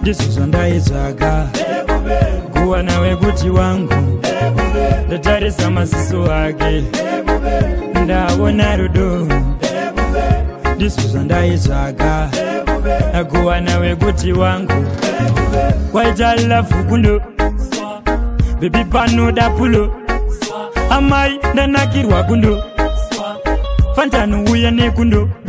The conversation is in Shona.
ndizvo ndaitsvaga kuwa nawe kuti wangu ndatarisa maziso ake ndaona rudo ndizvo ndaitsvaga kuwa nawe kuti wangu kwaita lafu kundo bebi panoda pulo amai ndanakirwa kundo fantanu uya nekundo